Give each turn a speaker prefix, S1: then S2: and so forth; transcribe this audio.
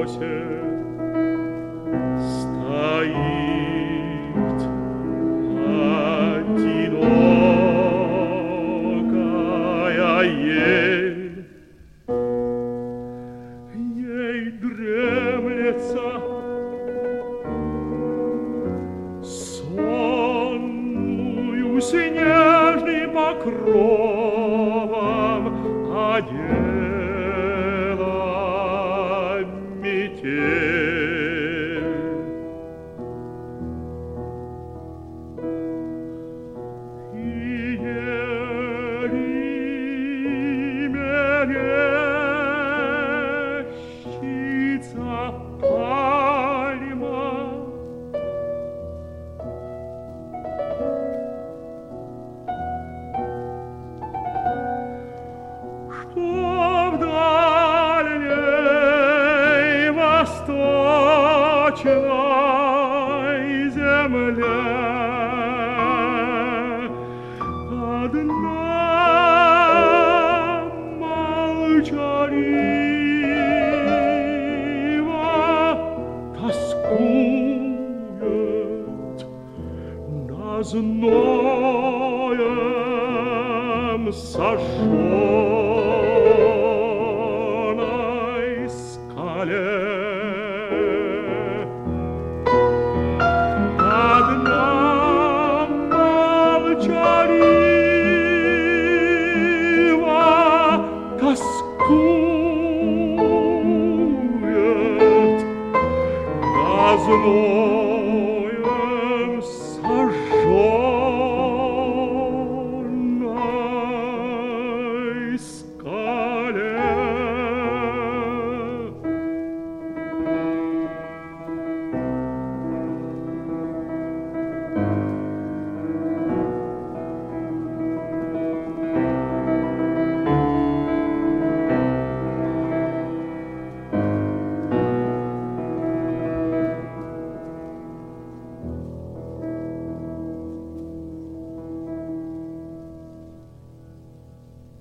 S1: утесе стоит одинокая ель. Ей дремлется сонную снежным покровом одела метель. И еле мерещится пальма, что в дальней восточной земле одна молчаливо тоскует на зноем сожженной скале. Одна молчаливо тоскует на зноем